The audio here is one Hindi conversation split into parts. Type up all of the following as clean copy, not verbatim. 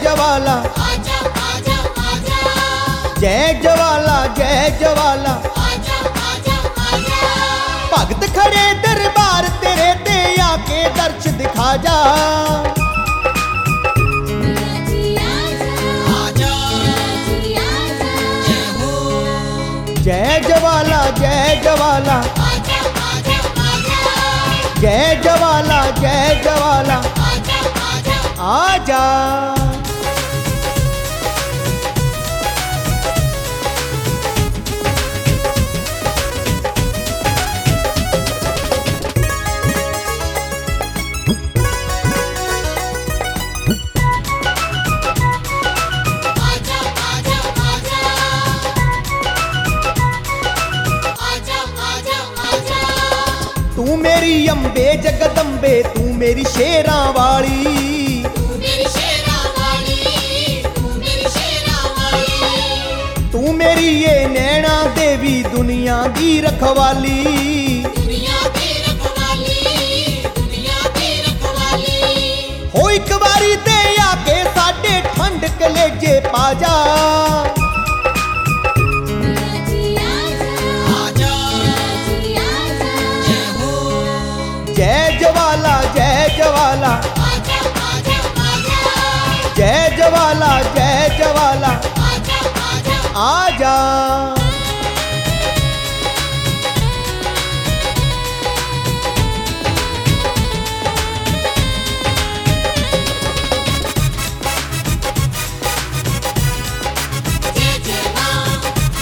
जवाला, आजा आजा आजा, जय जवाला जय जवाला। आजा आजा आजा, भगत खड़े दरबार तेरे ते आके दर्श दिखा जा। मिया जी आजा, जी आजा, जय हो। जय जवाला जय जवाला, आजा आजा आजा, जय जवाला जय जवाला। आजा आजा, आजा आजा आजा आजा, आजा आजा आजा, तू मेरी अम्बे जगदम्बे, तू मेरी शेरां वाली। तू मेरी शेरा वाली, तू मेरी शेरा वाली, तू मेरी ये नैना देवी दुनिया दी रखवाली। दुनिया की रखवाली, दुनिया की रखवाली। हो एक बारी ते आके साडे ठंड कलेजे पा जा। मिया जी आजा, जी आजा, जय हो। जय जवाला जय जवाला, आजा आजा आजा, जय जवाला जय जवाला। आजा आजा, आजा जय जय मां,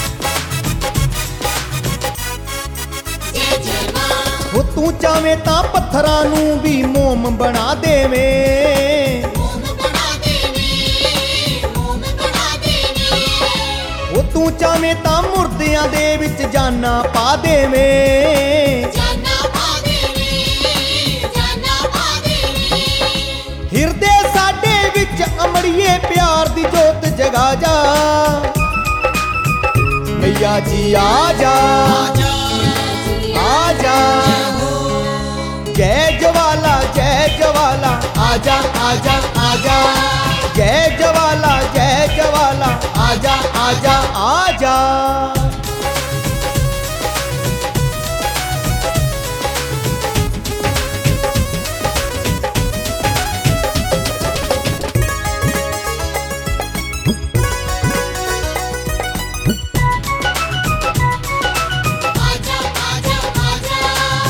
जय जय मां। हो तू चाहे तां पत्थरां नूं भी मोम बना देवें। मोम बना देवे, मोम बना देवे, हो तू चाहे तां मुर्दियां दे विच जाना पा देवें। जाना पा देवे, जाना पा देवे। हिरदे साडे विच अमड़िए प्यार दी जोत जगा जा। मैया जी आजा आजा, आजा, जय जवाला जय जवाला। आजा आजा आजा, जय जवाला जय जवाला। आजा आजा आजा। आजा आजा आजा,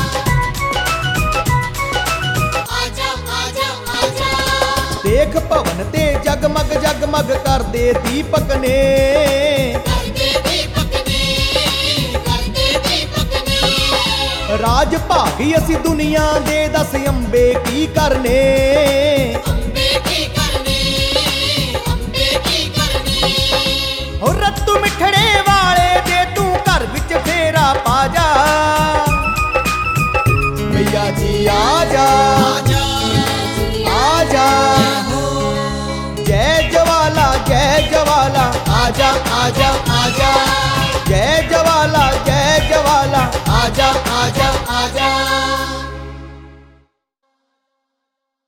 आजा आजा आजा। देख भवन ते जगमग जगमग कर दे दीपक ने। करदे दीपक ने, करदे दीपक ने। राज भागी असी दुनिया दे दस अंबे की करने। अंबे की करने, अंबे की करने। हो रत्तू मिठड़े वाले दे तू घर विच फेरा पा जा। मैया जी आजा आजा, आजा, जय जवाला जय जवाला। आजा आजा आजा, जय जवाला जय जवाला। आजा आजा आजा।